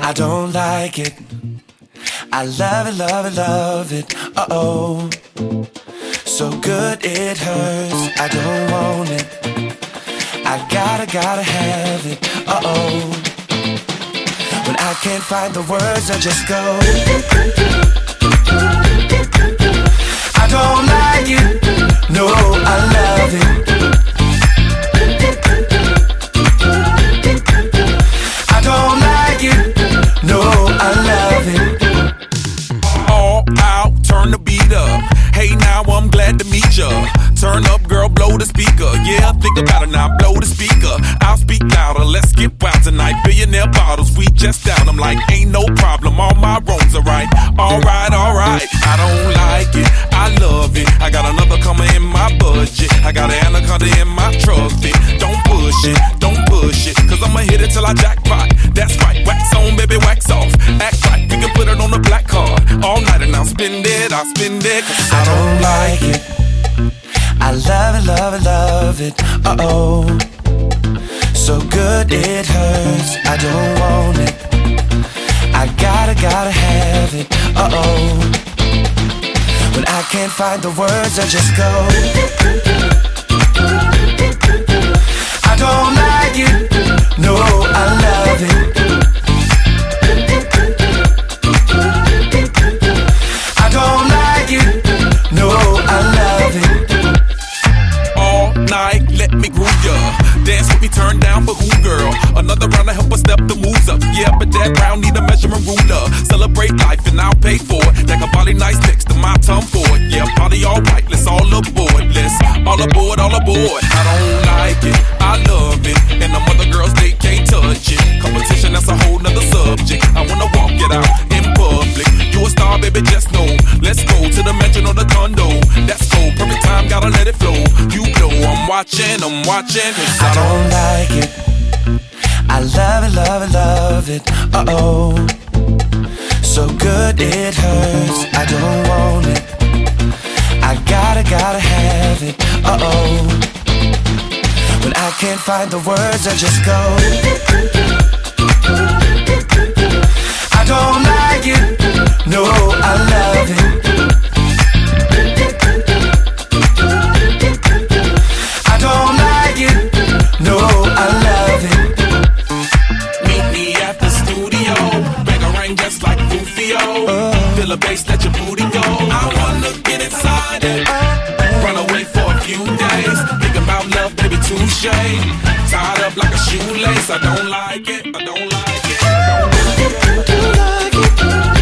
I don't like it. I love it, love it, love it. Uh-oh. So good it hurts. I don't want it. I gotta have it. Uh-oh. When I can't find the words, I just go. I don't like it. No, I love it. I don't like it. No, I love it. All out, turn the beat up. Hey, now I'm glad to meet ya. Turn up, girl, blow the speaker. Yeah, think about it now, blow the speaker. I'll speak louder, let's get wild tonight. Billionaire bottles, we just down. I'm like, ain't no problem, all my wrongs are right. Alright, alright, I don't like it, I love it. I got another coming in my budget. I got an anaconda in my trophy. Don't push it, don't push it, cause I'ma hit it till I jackpot. That's right, wax on, baby, wax off. Act right, we can put it on the black card. All night and I'll spend it, I'll spend it. I don't like it. I love it, love it, love it. Uh-oh. So good it hurts. I don't want it. I gotta have it. Uh-oh. When I can't find the words, I just go. I don't like it. No, I love it. I don't like it. No, I love it. All night, let me groove ya. Dance with me, turn down for who, girl? Another round to help us step the moves up. Yeah, but that round need a measuring ruler. Celebrate life and I'll pay for it. That can body nice next to my tongue for it. Yeah, party all right, let's all aboard. Let's all aboard, all aboard. I don't like it, I love it. And the other girls, they can't touch it. Competition, that's a whole nother subject. I wanna walk it out in public. You a star, baby, just know. Let's go to the mansion or the condo. That's go, perfect time, gotta let it flow. You know I'm watching, cause I don't like it. I love it, love it, love it. Uh-oh. So good it hurts. I don't want it. I gotta have it. Uh-oh. When I can't find the words, I just go. I don't like it. No, I love it. I don't like it. No, I love it. meet me at the studio. Bang a ring just like Rufio. Feel a bass, let your booty go. I wanna get inside it. Run away for a few days. Think about love, baby, touche. Tied up like a shoelace. I don't like it. I don't like it. I don't like it.